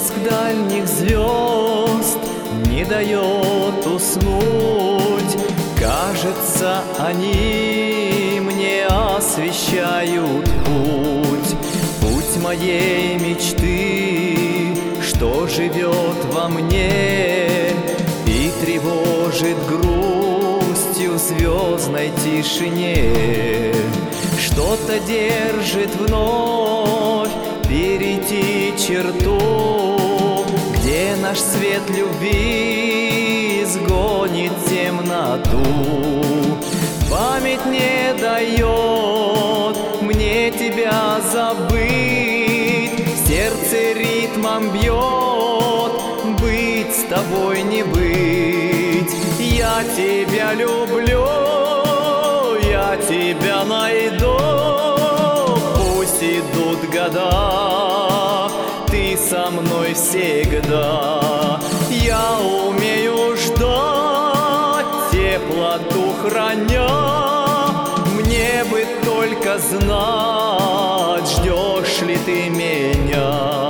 Блеск дальних звезд не дает уснуть. Кажется, они мне освещают путь, путь моей мечты, что живет во мне и тревожит грустью в звездной тишине. Что-то держит вновь перейти черту, где наш свет любви изгонит темноту. Память не дает мне тебя забыть, в сердце ритмом бьет быть с тобой не быть. Я тебя люблю, я тебя найду. Пусть идут года, ты со мной всегда. Я умею ждать, теплоту храня. Мне бы только знать, ждешь ли ты меня.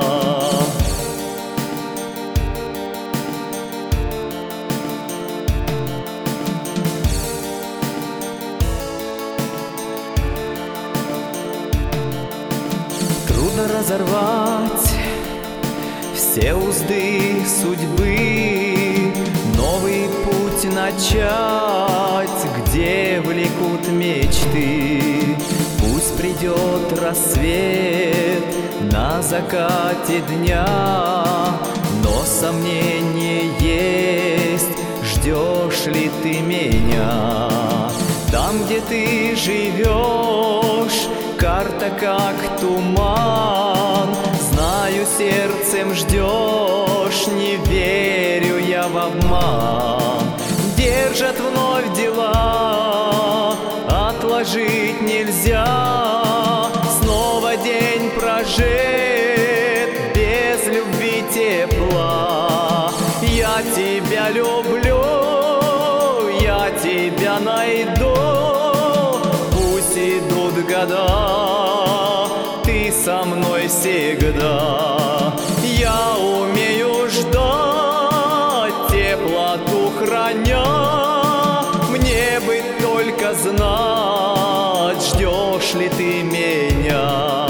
Трудно разорвать все узды судьбы, новый путь начать, где влекут мечты. Пусть придет рассвет на закате дня, но сомнение есть, ждешь ли ты меня. Там, где ты живешь, карта как туман. Знаю, сердцем ждешь, не верю я в обман. Держат вновь дела, отложить нельзя. Снова день прожит без любви тепла. Я тебя люблю, я тебя найду. Пусть идут года, ты со мной всегда. Я умею ждать, теплоту храня. Мне бы только знать, ждешь ли ты меня.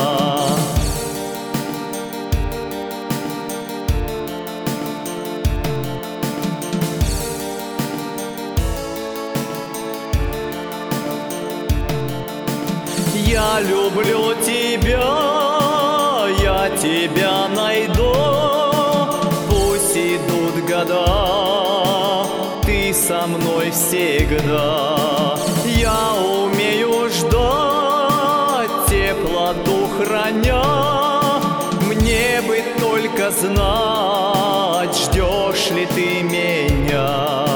Я люблю тебя, я тебя найду. Пусть идут года, ты со мной всегда. Я умею ждать, теплоту храня. Мне бы только знать, ждешь ли ты меня.